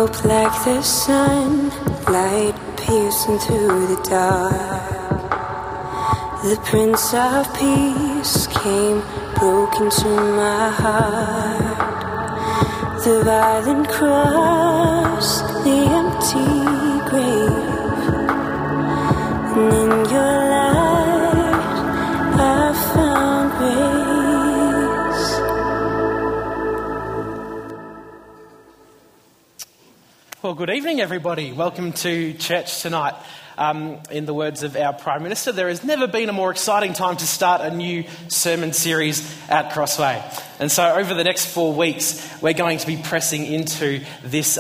Walk like the sun, light piercing through the dark. The Prince of Peace came, broke into my heart. The violent cross, the empty grave, and in your light I found grace. Well, good evening, everybody. Welcome to church tonight. In the words of our Prime Minister, there has never been a more exciting time to start a new sermon series at Crossway. And so over the next 4 weeks, we're going to be pressing into this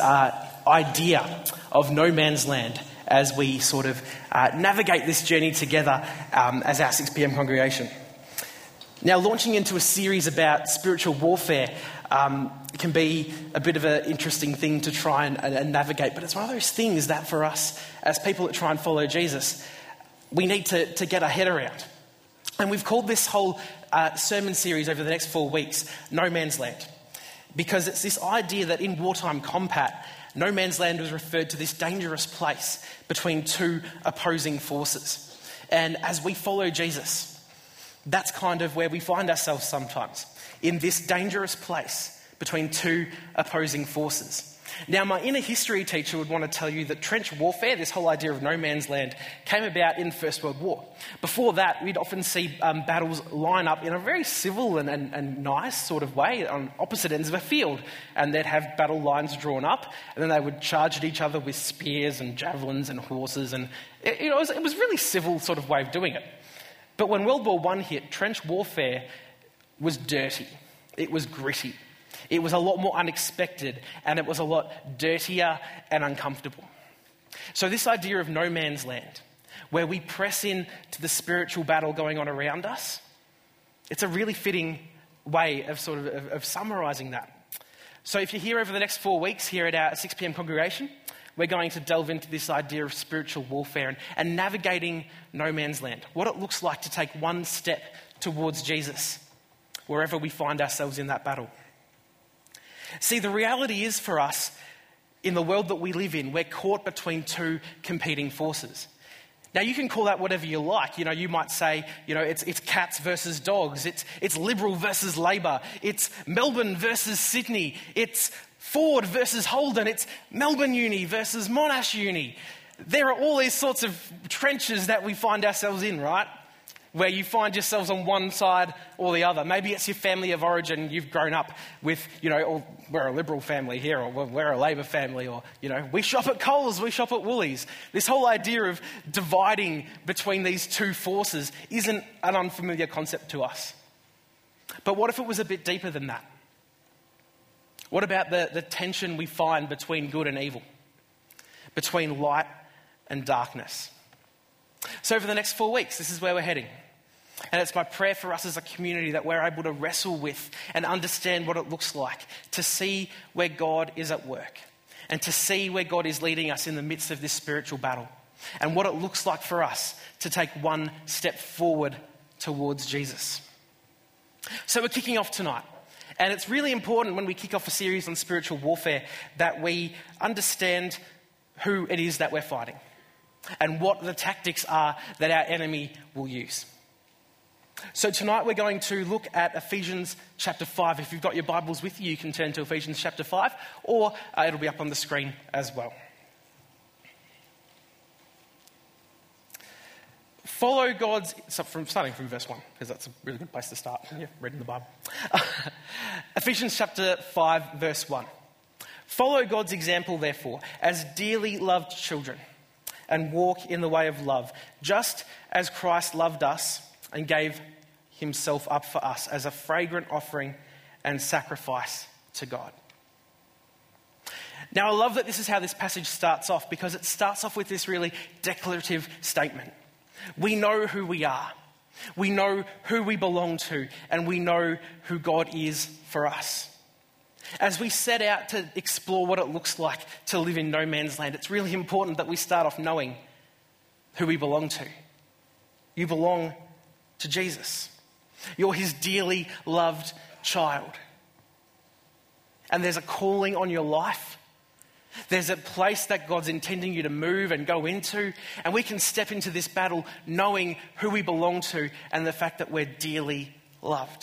idea of no man's land as we sort of navigate this journey together as our 6 p.m. congregation. Now, launching into a series about spiritual warfare can be a bit of an interesting thing to try and navigate, but it's one of those things that for us as people that try and follow Jesus, we need to get our head around. And we've called this whole sermon series over the next 4 weeks, No Man's Land, because it's this idea that in wartime combat, no man's land was referred to this dangerous place between two opposing forces. And as we follow Jesus, that's kind of where we find ourselves sometimes, in this dangerous place between two opposing forces. Now, my inner history teacher would want to tell you that trench warfare, this whole idea of no man's land, came about in the First World War. Before that, we'd often see battles line up in a very civil and nice sort of way on opposite ends of a field. And they'd have battle lines drawn up, and then they would charge at each other with spears and javelins and horses. And it was a really civil sort of way of doing it. But when World War I hit, trench warfare was dirty. It was gritty. It was a lot more unexpected, and it was a lot dirtier and uncomfortable. So this idea of no man's land, where we press in to the spiritual battle going on around us, it's a really fitting way of of summarising that. So if you're here over the next 4 weeks here at our 6 p.m. congregation, we're going to delve into this idea of spiritual warfare and navigating no man's land, what it looks like to take one step towards Jesus, wherever we find ourselves in that battle. See, the reality is for us, in the world that we live in, we're caught between two competing forces. Now, you can call that whatever you like. You might say, it's cats versus dogs. It's Liberal versus Labor. It's Melbourne versus Sydney. It's Ford versus Holden. It's Melbourne Uni versus Monash Uni. There are all these sorts of trenches that we find ourselves in, right? Where you find yourselves on one side or the other. Maybe it's your family of origin. You've grown up with, or we're a Liberal family here, or we're a Labor family, or, we shop at Coles, we shop at Woolies. This whole idea of dividing between these two forces isn't an unfamiliar concept to us. But what if it was a bit deeper than that? What about the tension we find between good and evil? Between light and darkness? So for the next 4 weeks, this is where we're heading. And it's my prayer for us as a community that we're able to wrestle with and understand what it looks like to see where God is at work and to see where God is leading us in the midst of this spiritual battle and what it looks like for us to take one step forward towards Jesus. So we're kicking off tonight. And it's really important when we kick off a series on spiritual warfare that we understand who it is that we're fighting and what the tactics are that our enemy will use. So tonight we're going to look at Ephesians chapter 5. If you've got your Bibles with you, you can turn to Ephesians chapter 5, or it'll be up on the screen as well. Follow God's... starting from verse 1, because that's a really good place to start. Yeah, reading the Bible. Ephesians chapter 5, verse 1. Follow God's example, therefore, as dearly loved children, and walk in the way of love, just as Christ loved us and gave himself up for us as a fragrant offering and sacrifice to God. Now, I love that this is how this passage starts off, because it starts off with this really declarative statement. We know who we are. We know who we belong to, and we know who God is for us. As we set out to explore what it looks like to live in no man's land, it's really important that we start off knowing who we belong to. You belong to Jesus. You're his dearly loved child. And there's a calling on your life There's a place that God's intending you to move and go into, and we can step into this battle knowing who we belong to and the fact that we're dearly loved.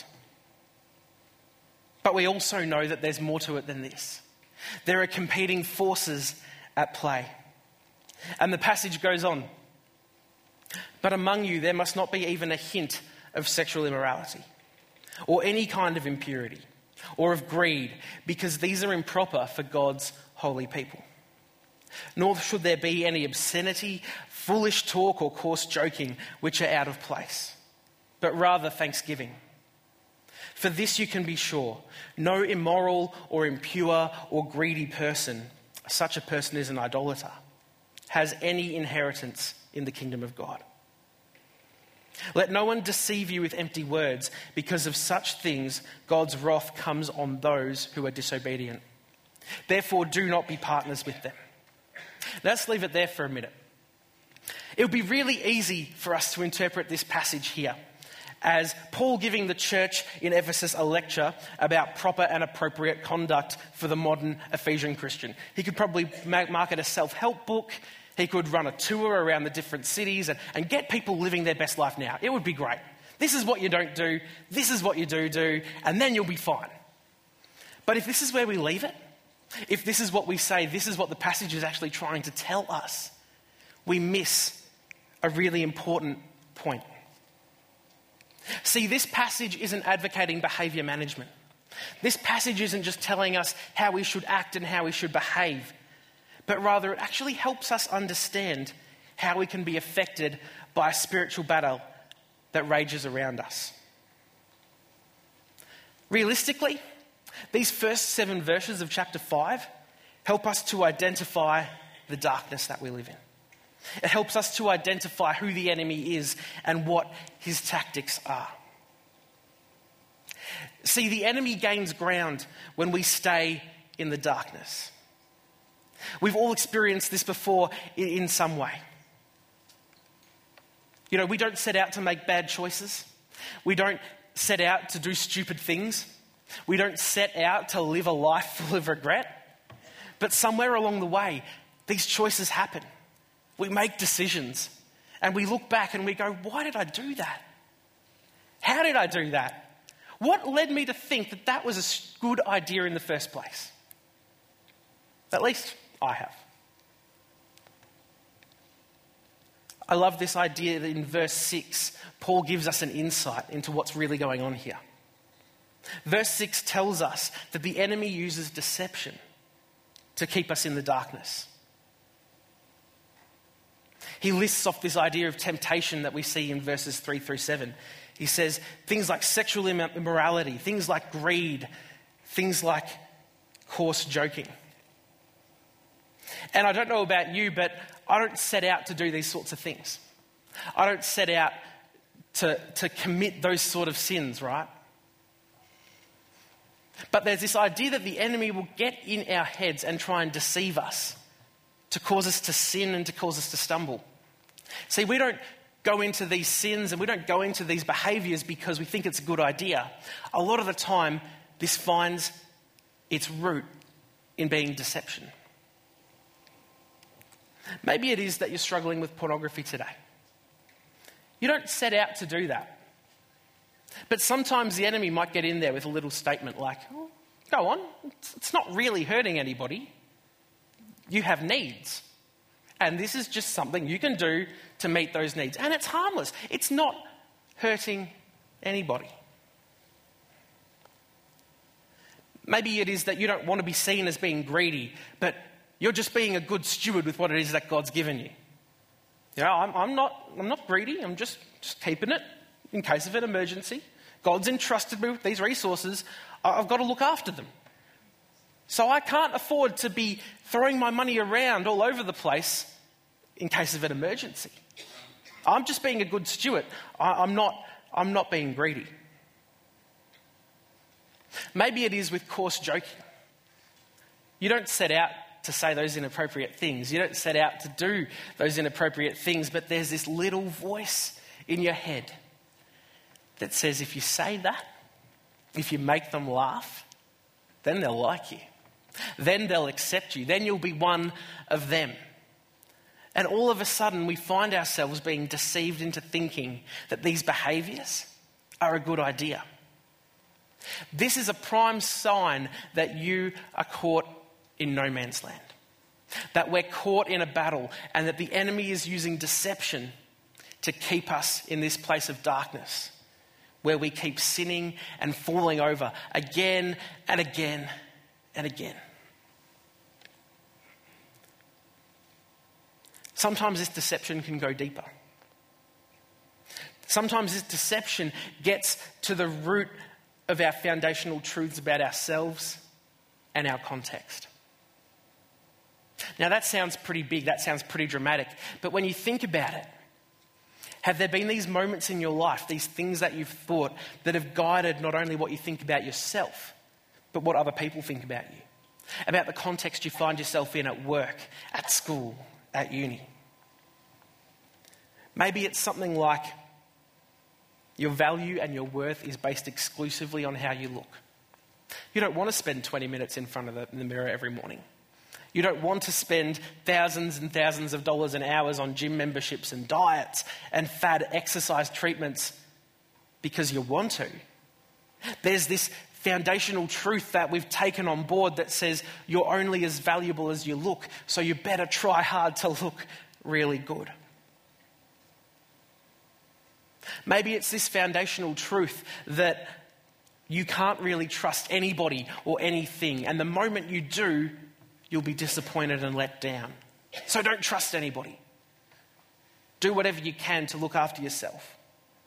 But we also know that there's more to it than this. There are competing forces at play. And the passage goes on. But among you there must not be even a hint of sexual immorality, or any kind of impurity, or of greed, because these are improper for God's holy people. Nor should there be any obscenity, foolish talk, or coarse joking, which are out of place, but rather thanksgiving. For this you can be sure, no immoral or impure or greedy person, such a person is an idolater, has any inheritance in the kingdom of God. Let no one deceive you with empty words, because of such things God's wrath comes on those who are disobedient. Therefore do not be partners with them. Let's leave it there for a minute. It would be really easy for us to interpret this passage here as Paul giving the church in Ephesus a lecture about proper and appropriate conduct for the modern Ephesian Christian. He could probably market a self-help book. He could run a tour around the different cities and get people living their best life now. It would be great. This is what you don't do. This is what you do, and then you'll be fine. But if this is where we leave it, if this is what we say, this is what the passage is actually trying to tell us, we miss a really important point. See, this passage isn't advocating behaviour management. This passage isn't just telling us how we should act and how we should behave, but rather it actually helps us understand how we can be affected by a spiritual battle that rages around us. Realistically, these first 7 verses of chapter 5 help us to identify the darkness that we live in. It helps us to identify who the enemy is and what his tactics are. See, the enemy gains ground when we stay in the darkness. We've all experienced this before in some way. You know, we don't set out to make bad choices. We don't set out to do stupid things. We don't set out to live a life full of regret. But somewhere along the way, these choices happen. We make decisions and we look back and we go, why did I do that? How did I do that? What led me to think that that was a good idea in the first place? At least I have. I love this idea that in verse 6, Paul gives us an insight into what's really going on here. Verse 6 tells us that the enemy uses deception to keep us in the darkness. He lists off this idea of temptation that we see in verses 3 through 7. He says things like sexual immorality, things like greed, things like coarse joking. And I don't know about you, but I don't set out to do these sorts of things. I don't set out to commit those sort of sins, right? But there's this idea that the enemy will get in our heads and try and deceive us, to cause us to sin and to cause us to stumble. See, we don't go into these sins and we don't go into these behaviours because we think it's a good idea. A lot of the time, this finds its root in being deception. Maybe it is that you're struggling with pornography today. You don't set out to do that. But sometimes the enemy might get in there with a little statement like, oh, go on, it's not really hurting anybody. You have needs. And this is just something you can do to meet those needs. And it's harmless. It's not hurting anybody. Maybe it is that you don't want to be seen as being greedy, but you're just being a good steward with what it is that God's given you. You know, I'm not greedy. I'm just keeping it in case of an emergency. God's entrusted me with these resources. I've got to look after them. So I can't afford to be throwing my money around all over the place in case of an emergency. I'm just being a good steward. I'm not being greedy. Maybe it is with coarse joking. You don't set out to say those inappropriate things. You don't set out to do those inappropriate things, but there's this little voice in your head that says if you say that, if you make them laugh, then they'll like you. Then they'll accept you. Then you'll be one of them. And all of a sudden we find ourselves being deceived into thinking that these behaviours are a good idea. This is a prime sign that you are caught in no man's land. That we're caught in a battle and that the enemy is using deception to keep us in this place of darkness where we keep sinning and falling over again and again and again. Sometimes this deception can go deeper. Sometimes this deception gets to the root of our foundational truths about ourselves and our context. Now that sounds pretty big, that sounds pretty dramatic, but when you think about it, have there been these moments in your life, these things that you've thought that have guided not only what you think about yourself, but what other people think about you? About the context you find yourself in at work, at school, at uni. Maybe it's something like your value and your worth is based exclusively on how you look. You don't want to spend 20 minutes in front of the mirror every morning. You don't want to spend thousands and thousands of dollars and hours on gym memberships and diets and fad exercise treatments because you want to. There's this foundational truth that we've taken on board that says you're only as valuable as you look, so you better try hard to look really good. Maybe it's this foundational truth that you can't really trust anybody or anything, and the moment you do, you'll be disappointed and let down. So don't trust anybody. Do whatever you can to look after yourself.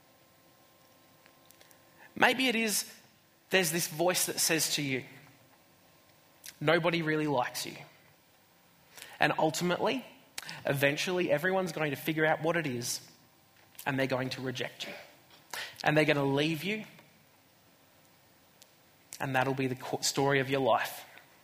Maybe it is there's this voice that says to you, nobody really likes you. And ultimately, eventually, everyone's going to figure out what it is and they're going to reject you. And they're going to leave you, and that'll be the story of your life.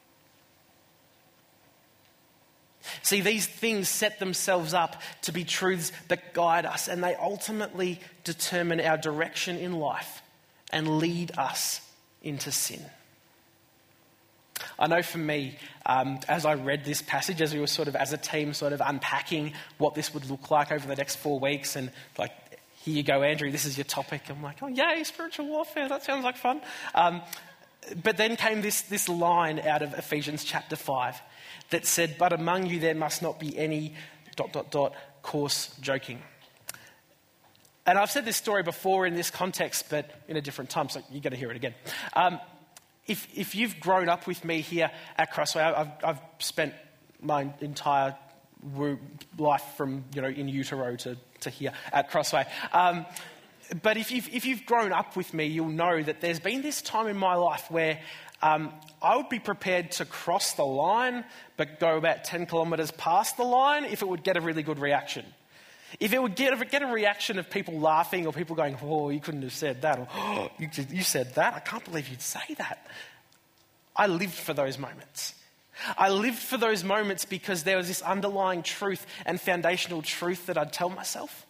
See, these things set themselves up to be truths that guide us, and they ultimately determine our direction in life and lead us into sin. I know for me, as I read this passage, as we were sort of as a team sort of unpacking what this would look like over the next 4 weeks, and like, here you go, Andrew, this is your topic. I'm like, oh yay, spiritual warfare, that sounds like fun. But then came this line out of Ephesians chapter 5 that said, but among you there must not be any ... coarse joking. And I've said this story before in this context, but in a different time, so you've got to hear it again. If you've grown up with me here at Crossway, I've spent my entire life from in utero to here at Crossway. But if you've grown up with me, you'll know that there's been this time in my life where I would be prepared to cross the line, but go about 10 kilometres past the line if it would get a really good reaction. If it would get a reaction of people laughing or people going, oh, you couldn't have said that, or oh, you said that, I can't believe you'd say that. I lived for those moments. I lived for those moments because there was this underlying truth and foundational truth that I'd tell myself.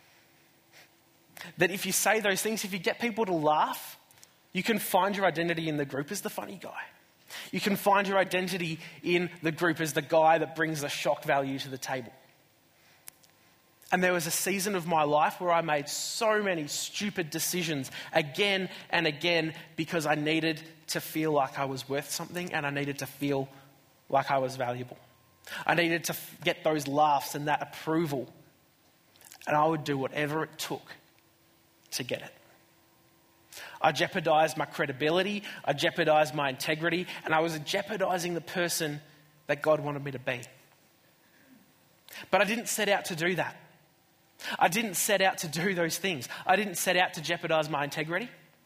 That if you say those things, if you get people to laugh, you can find your identity in the group as the funny guy. You can find your identity in the group as the guy that brings the shock value to the table. And there was a season of my life where I made so many stupid decisions again and again because I needed to feel like I was worth something and I needed to feel like I was valuable. I needed to get those laughs and that approval. And I would do whatever it took to get it. I jeopardized my credibility, I jeopardized my integrity, and I was jeopardizing the person that God wanted me to be. But I didn't set out to do that. I didn't set out to do those things. I didn't set out to jeopardize my integrity.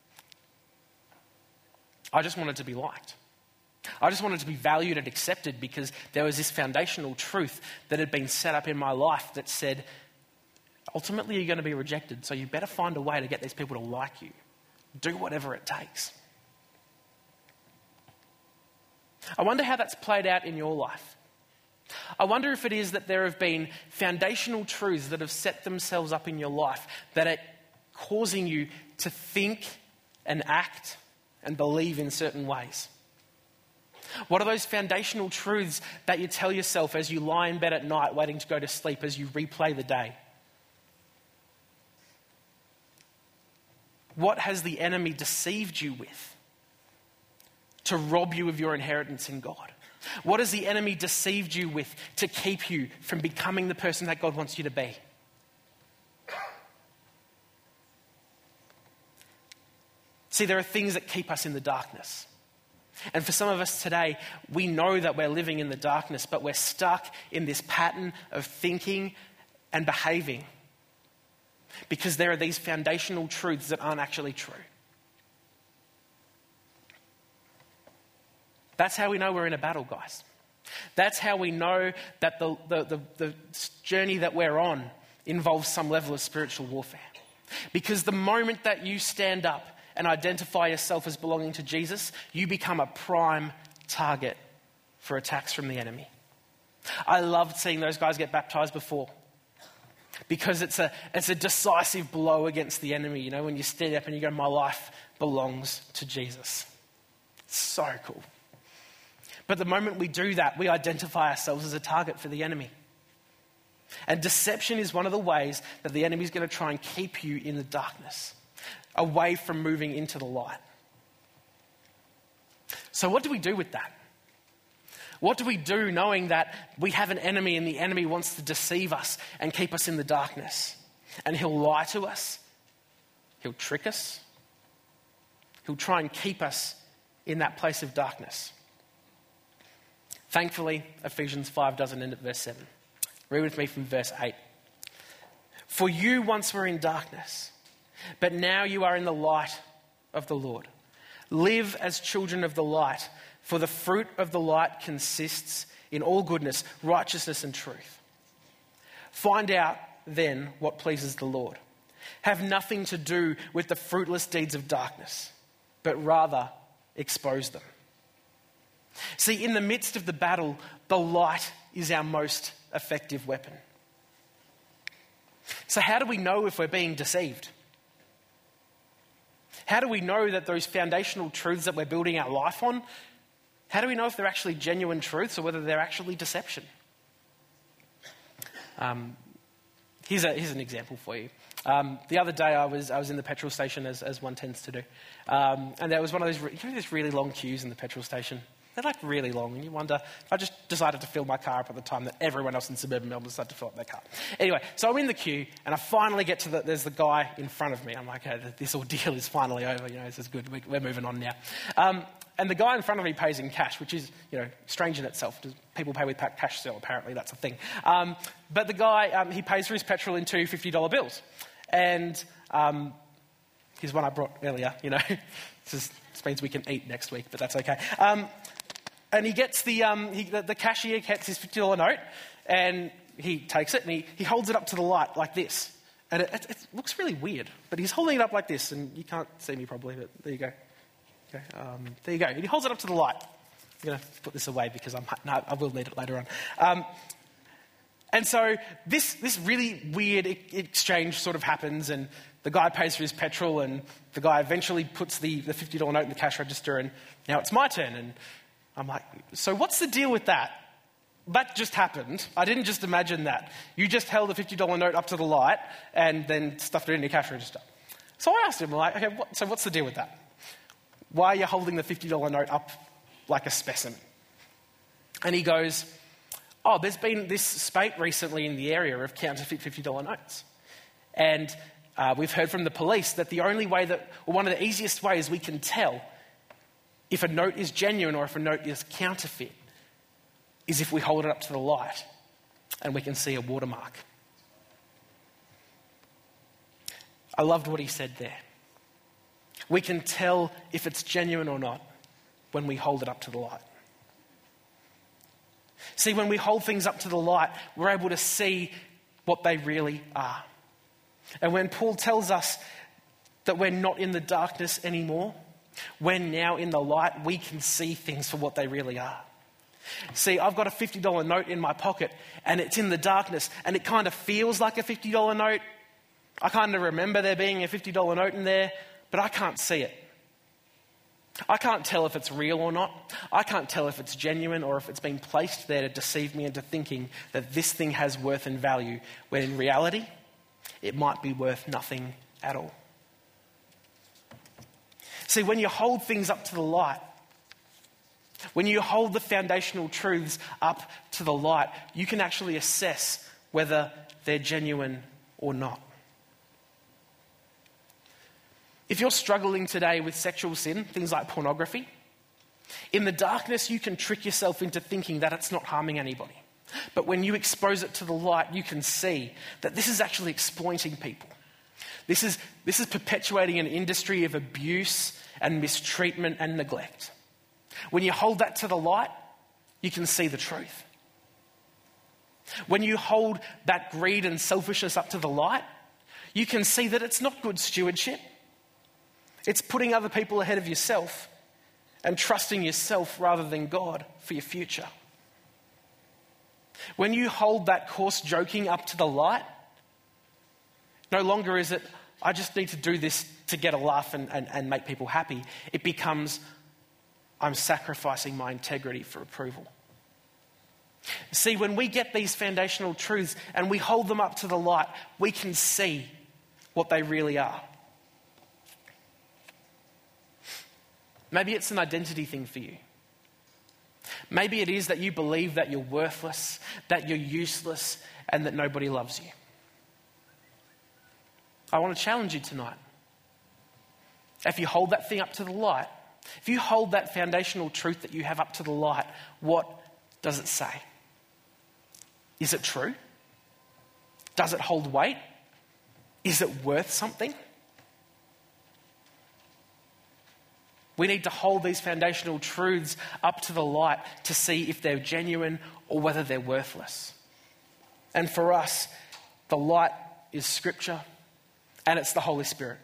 I just wanted to be liked. I just wanted to be valued and accepted because there was this foundational truth that had been set up in my life that said, ultimately you're going to be rejected, so you better find a way to get these people to like you. Do whatever it takes. I wonder how that's played out in your life. I wonder if it is that there have been foundational truths that have set themselves up in your life that are causing you to think and act and believe in certain ways. What are those foundational truths that you tell yourself as you lie in bed at night waiting to go to sleep, as you replay the day? What has the enemy deceived you with to rob you of your inheritance in God? What has the enemy deceived you with to keep you from becoming the person that God wants you to be? See, there are things that keep us in the darkness. And for some of us today, we know that we're living in the darkness, but we're stuck in this pattern of thinking and behaving because there are these foundational truths that aren't actually true. That's how we know we're in a battle, guys. That's how we know that the journey that we're on involves some level of spiritual warfare. Because the moment that you stand up and identify yourself as belonging to Jesus, you become a prime target for attacks from the enemy. I loved seeing those guys get baptized before, because it's a decisive blow against the enemy. You know, when you stand up and you go, my life belongs to Jesus. It's so cool. But the moment we do that, we identify ourselves as a target for the enemy. And deception is one of the ways that the enemy is going to try and keep you in the darkness, away from moving into the light. So what do we do with that? What do we do knowing that we have an enemy and the enemy wants to deceive us and keep us in the darkness? And he'll lie to us. He'll trick us. He'll try and keep us in that place of darkness. Thankfully, Ephesians 5 doesn't end at verse 7. Read with me from verse 8. For you once were in darkness, but now you are in the light of the Lord. Live as children of the light, for the fruit of the light consists in all goodness, righteousness and truth. Find out then what pleases the Lord. Have nothing to do with the fruitless deeds of darkness, but rather expose them. See, in the midst of the battle, the light is our most effective weapon. So how do we know if we're being deceived? How do we know that those foundational truths that we're building our life on, how do we know if they're actually genuine truths or whether they're actually deception? Here's an example for you. The other day I was in the petrol station, as one tends to do. And there was one of those really long queues in the petrol station. They're like really long, and you wonder, if I just decided to fill my car up at the time that everyone else in suburban Melbourne decided to fill up their car. Anyway, so I'm in the queue, and I finally get to there's the guy in front of me. I'm like, okay, this ordeal is finally over, this is good, we're moving on now. And the guy in front of me pays in cash, which is, strange in itself. People pay with cash still, apparently, that's a thing. But the guy, he pays for his petrol in two $50 bills. And here's one I brought earlier, This means we can eat next week, but that's okay. And he gets the cashier gets his $50 note, and he takes it and he holds it up to the light like this. And it looks really weird, but he's holding it up like this, and you can't see me probably, but there you go. Okay, there you go. And he holds it up to the light. I'm going to put this away because I will need it later on. And so this really weird exchange sort of happens, and the guy pays for his petrol, and the guy eventually puts the $50 note in the cash register, and now it's my turn. And I'm like, so what's the deal with that? That just happened. I didn't just imagine that. You just held the $50 note up to the light and then stuffed it in your cash register. So I asked him, okay, so what's the deal with that? Why are you holding the $50 note up like a specimen? And he goes, there's been this spate recently in the area of counterfeit $50 notes. And we've heard from the police that the only way one of the easiest ways we can tell if a note is genuine or if a note is counterfeit is if we hold it up to the light and we can see a watermark. I loved what he said there. We can tell if it's genuine or not when we hold it up to the light. See, when we hold things up to the light, we're able to see what they really are. And when Paul tells us that we're not in the darkness anymore, we're now in the light, we can see things for what they really are. See, I've got a $50 note in my pocket and it's in the darkness and it kind of feels like a $50 note. I kind of remember there being a $50 note in there, but I can't see it. I can't tell if it's real or not. I can't tell if it's genuine or if it's been placed there to deceive me into thinking that this thing has worth and value, when in reality, it might be worth nothing at all. See, when you hold things up to the light, when you hold the foundational truths up to the light, you can actually assess whether they're genuine or not. If you're struggling today with sexual sin, things like pornography, in the darkness you can trick yourself into thinking that it's not harming anybody. But when you expose it to the light, you can see that this is actually exploiting people. This is perpetuating an industry of abuse and mistreatment and neglect. When you hold that to the light, you can see the truth. When you hold that greed and selfishness up to the light, you can see that it's not good stewardship. It's putting other people ahead of yourself and trusting yourself rather than God for your future. When you hold that coarse joking up to the light, no longer is it, I just need to do this to get a laugh and make people happy. It becomes, I'm sacrificing my integrity for approval. See, when we get these foundational truths and we hold them up to the light, we can see what they really are. Maybe it's an identity thing for you. Maybe it is that you believe that you're worthless, that you're useless, and that nobody loves you. I want to challenge you tonight. If you hold that thing up to the light, if you hold that foundational truth that you have up to the light, what does it say? Is it true? Does it hold weight? Is it worth something? We need to hold these foundational truths up to the light to see if they're genuine or whether they're worthless. And for us, the light is Scripture and it's the Holy Spirit.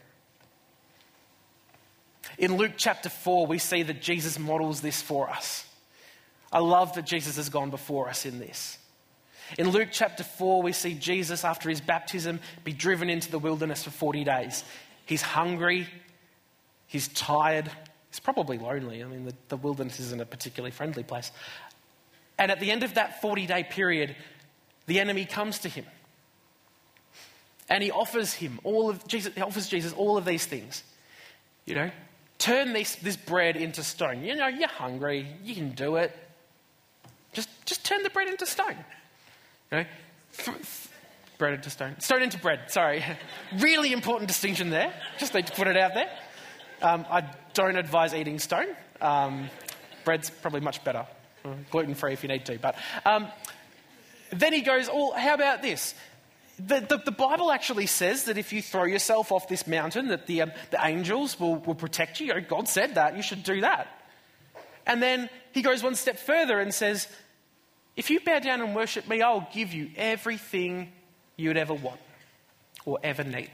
In Luke chapter 4, we see that Jesus models this for us. I love that Jesus has gone before us in this. In Luke chapter 4, we see Jesus, after his baptism, be driven into the wilderness for 40 days. He's hungry, he's tired, he's probably lonely. I mean, the wilderness isn't a particularly friendly place. And at the end of that 40-day period, the enemy comes to him. And he offers Jesus all of these things. You know, turn this bread into stone. You know, you're hungry, you can do it. Just turn the bread into stone. You know, bread into stone. Stone into bread, sorry. Really important distinction there. Just need to put it out there. I don't advise eating stone. Bread's probably much better. Gluten-free if you need to. But then he goes, how about this? The Bible actually says that if you throw yourself off this mountain, that the angels will protect you. God said that. You should do that. And then he goes one step further and says, if you bow down and worship me, I'll give you everything you'd ever want or ever need.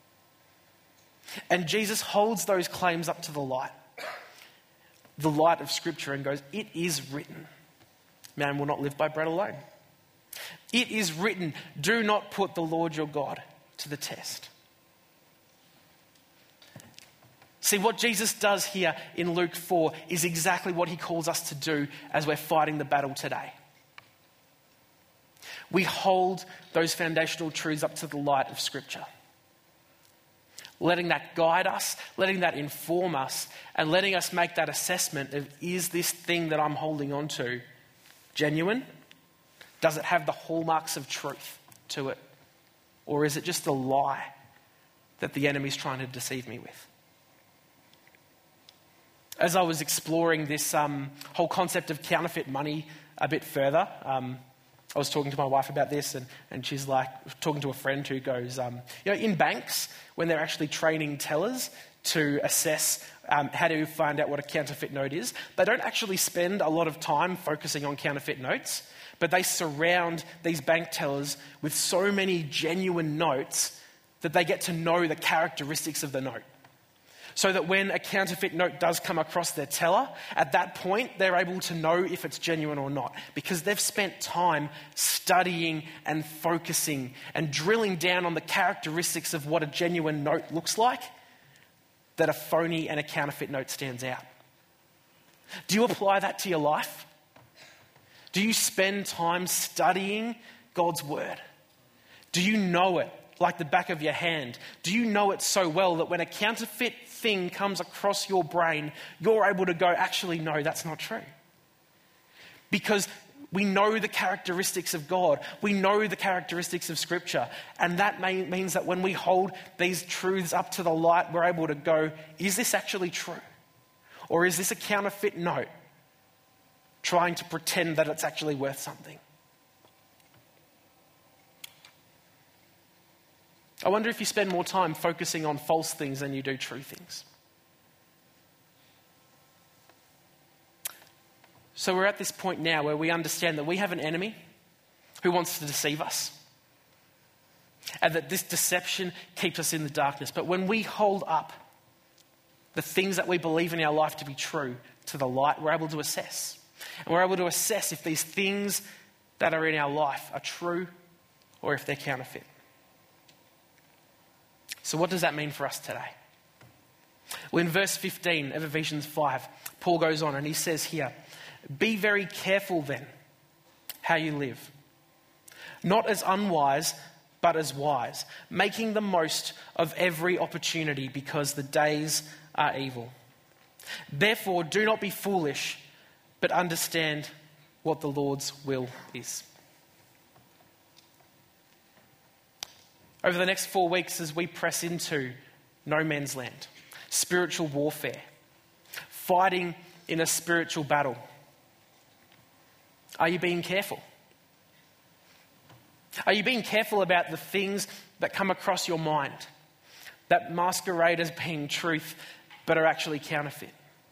And Jesus holds those claims up to the light of Scripture, and goes, it is written, man will not live by bread alone. It is written, do not put the Lord your God to the test. See, what Jesus does here in Luke 4 is exactly what he calls us to do as we're fighting the battle today. We hold those foundational truths up to the light of Scripture, letting that guide us, letting that inform us, and letting us make that assessment of, is this thing that I'm holding on to genuine? Does it have the hallmarks of truth to it? Or is it just a lie that the enemy's trying to deceive me with? As I was exploring this whole concept of counterfeit money a bit further, I was talking to my wife about this, and she's like, talking to a friend who goes, in banks, when they're actually training tellers to assess how to find out what a counterfeit note is, they don't actually spend a lot of time focusing on counterfeit notes, but they surround these bank tellers with so many genuine notes that they get to know the characteristics of the note. So that when a counterfeit note does come across their teller, at that point, they're able to know if it's genuine or not, because they've spent time studying and focusing and drilling down on the characteristics of what a genuine note looks like, that a phony and a counterfeit note stands out. Do you apply that to your life? Do you spend time studying God's word? Do you know it like the back of your hand? Do you know it so well that when a counterfeit thing comes across your brain, you're able to go, actually, no, that's not true? Because we know the characteristics of God. We know the characteristics of Scripture. And that means that when we hold these truths up to the light, we're able to go, is this actually true? Or is this a counterfeit note trying to pretend that it's actually worth something? I wonder if you spend more time focusing on false things than you do true things. So we're at this point now where we understand that we have an enemy who wants to deceive us, and that this deception keeps us in the darkness. But when we hold up the things that we believe in our life to be true to the light, we're able to assess. And we're able to assess if these things that are in our life are true or if they're counterfeit. So what does that mean for us today? Well, in verse 15 of Ephesians 5, Paul goes on and he says here, be very careful then how you live, not as unwise, but as wise, making the most of every opportunity because the days are evil. Therefore, do not be foolish, but understand what the Lord's will is. Over the next 4 weeks, as we press into no man's land, spiritual warfare, fighting in a spiritual battle, are you being careful? Are you being careful about the things that come across your mind that masquerade as being truth but are actually counterfeit?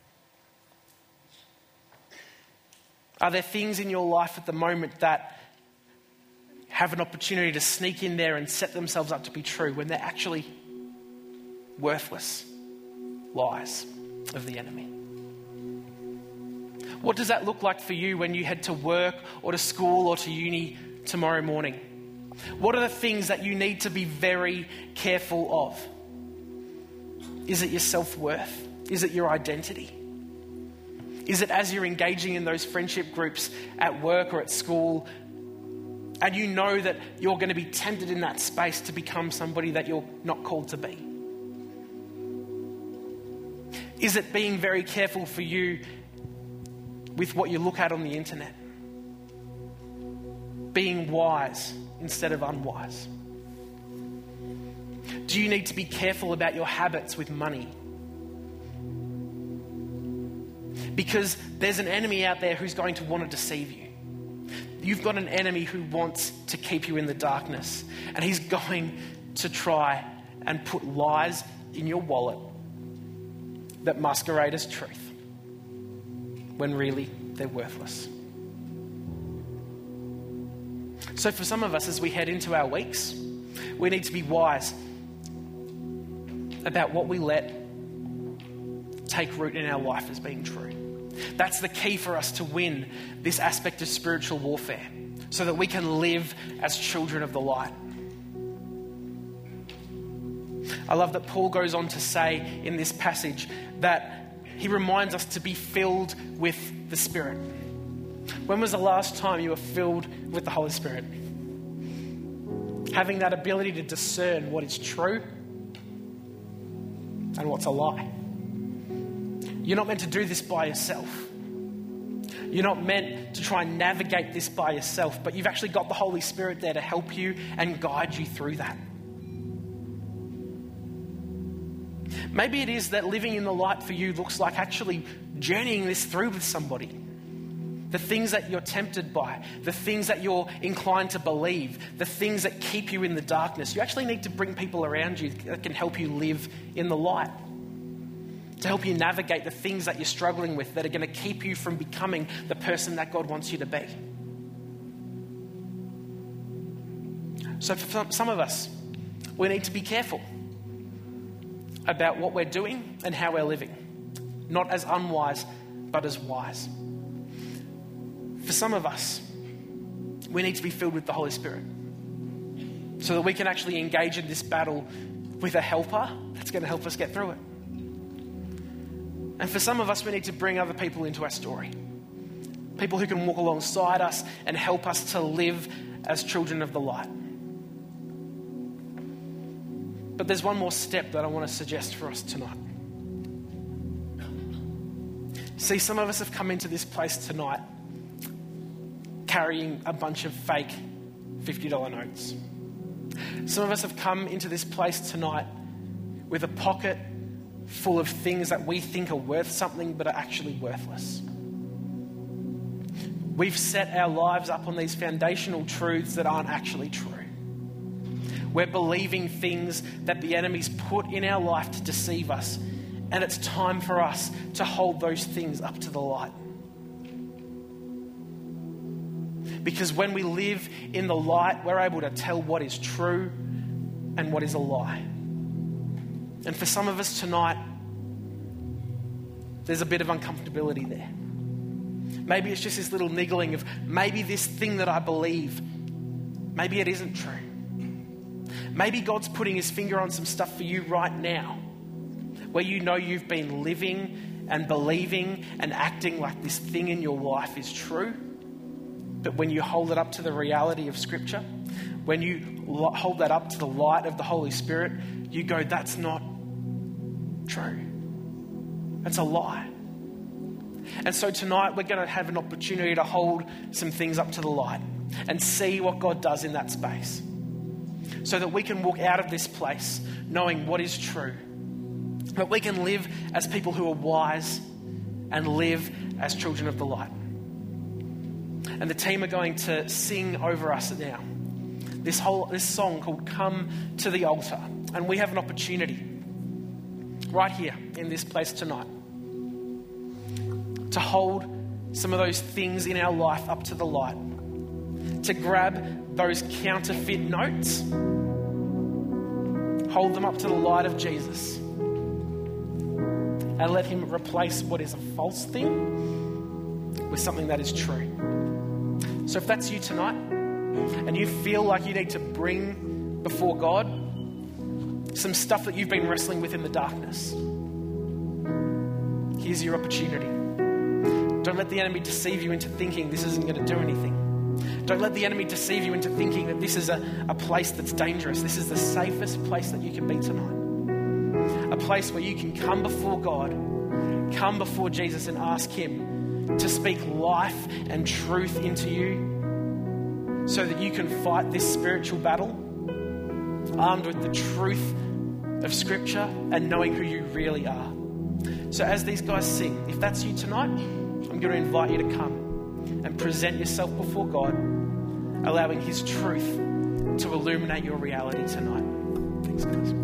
Are there things in your life at the moment that have an opportunity to sneak in there and set themselves up to be true when they're actually worthless lies of the enemy? What does that look like for you when you head to work or to school or to uni tomorrow morning? What are the things that you need to be very careful of? Is it your self-worth? Is it your identity? Is it as you're engaging in those friendship groups at work or at school, and you know that you're going to be tempted in that space to become somebody that you're not called to be? Is it being very careful for you with what you look at on the internet? Being wise instead of unwise? Do you need to be careful about your habits with money? Because there's an enemy out there who's going to want to deceive you. You've got an enemy who wants to keep you in the darkness, and he's going to try and put lies in your wallet that masquerade as truth when really they're worthless. So for some of us, as we head into our weeks, we need to be wise about what we let take root in our life as being true. That's the key for us to win this aspect of spiritual warfare, so that we can live as children of the light. I love that Paul goes on to say in this passage that he reminds us to be filled with the Spirit. When was the last time you were filled with the Holy Spirit? Having that ability to discern what is true and what's a lie. You're not meant to do this by yourself. You're not meant to try and navigate this by yourself, but you've actually got the Holy Spirit there to help you and guide you through that. Maybe it is that living in the light for you looks like actually journeying this through with somebody. The things that you're tempted by, the things that you're inclined to believe, the things that keep you in the darkness. You actually need to bring people around you that can help you live in the light, to help you navigate the things that you're struggling with that are going to keep you from becoming the person that God wants you to be. So for some of us, we need to be careful about what we're doing and how we're living. Not as unwise, but as wise. For some of us, we need to be filled with the Holy Spirit so that we can actually engage in this battle with a helper that's going to help us get through it. And for some of us, we need to bring other people into our story. People who can walk alongside us and help us to live as children of the light. But there's one more step that I want to suggest for us tonight. See, some of us have come into this place tonight carrying a bunch of fake $50 notes. Some of us have come into this place tonight with a pocket full of things that we think are worth something but are actually worthless. We've set our lives up on these foundational truths that aren't actually true. We're believing things that the enemy's put in our life to deceive us, and it's time for us to hold those things up to the light. Because when we live in the light, we're able to tell what is true and what is a lie. And for some of us tonight, there's a bit of uncomfortability there. Maybe it's just this little niggling of maybe this thing that I believe, maybe it isn't true. Maybe God's putting his finger on some stuff for you right now, where you know you've been living and believing and acting like this thing in your life is true. But when you hold it up to the reality of Scripture, when you hold that up to the light of the Holy Spirit, you go, that's not true. That's a lie. And so tonight we're going to have an opportunity to hold some things up to the light and see what God does in that space, so that we can walk out of this place knowing what is true, that we can live as people who are wise and live as children of the light. And the team are going to sing over us now this song called Come to the Altar. And we have an opportunity right here in this place tonight to hold some of those things in our life up to the light, to grab those counterfeit notes, hold them up to the light of Jesus, and let him replace what is a false thing with something that is true. So if that's you tonight, and you feel like you need to bring before God some stuff that you've been wrestling with in the darkness, here's your opportunity. Don't let the enemy deceive you into thinking this isn't going to do anything. Don't let the enemy deceive you into thinking that this is a place that's dangerous. This is the safest place that you can be tonight. A place where you can come before God, come before Jesus and ask him to speak life and truth into you, so that you can fight this spiritual battle armed with the truth of Scripture and knowing who you really are. So as these guys sing, if that's you tonight, I'm going to invite you to come and present yourself before God, allowing his truth to illuminate your reality tonight. Thanks, guys.